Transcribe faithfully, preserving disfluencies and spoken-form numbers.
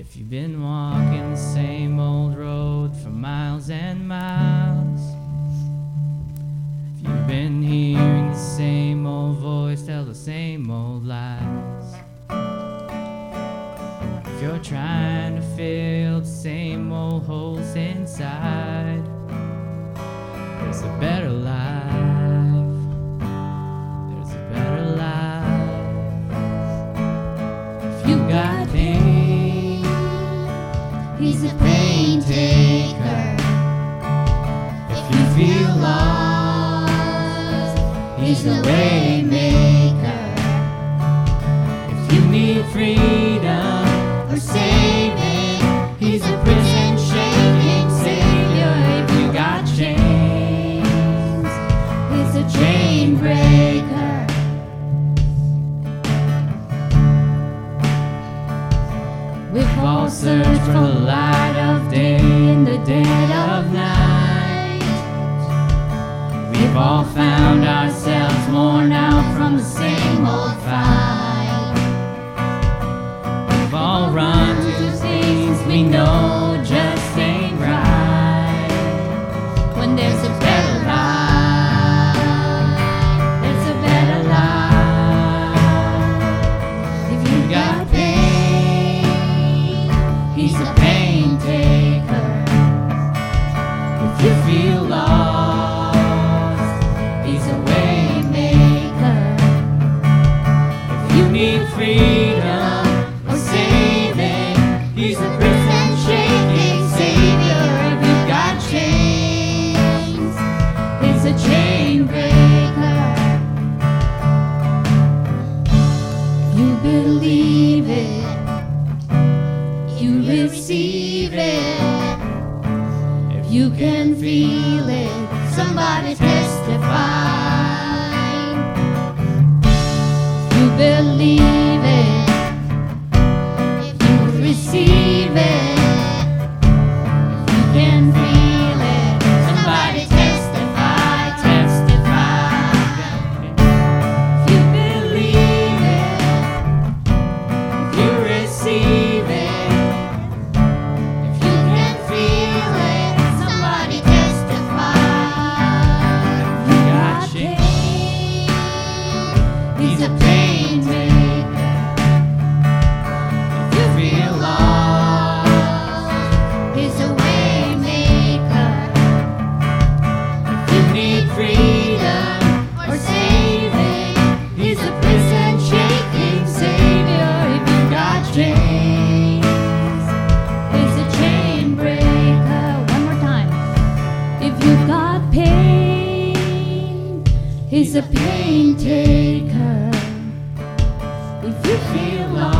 If you've been walking the same old road for miles and miles, if you've been hearing the same old voice tell the same old lies, if you're trying to fill the same old holes inside, there's a better life, there's a better life. If you got pain, He's a pain taker. if you feel lost, He's a way maker. if you need freedom Or saving, He's a prison shaking savior. If you got chains, He's a chain breaker. we've all searched for the light of day in the dead of night. We've all found ourselves worn out from the same old fight. We've all run to things we know just ain't right. When there's a better life, there's a better life. If you got pain, He's a pain taker. If you feel lost, He's a way maker. If you need freedom or saving, He's a prison shaking savior. If you've got chains, He's a chain breaker. You believe it, you receive it. if You can feel it, somebody testify. You believe it, you receive it. You can feel it, somebody testify, testify. You believe it, you receive it. if you can feel it, somebody testify. You got chains. He's a pain maker. If you feel lost, He's a way maker. if you need freedom Or saving, He's a prison shaking savior. If you got chains, He's a chain breaker. One more time. If you've got pain, He's a pain taker. If you feel feel lost.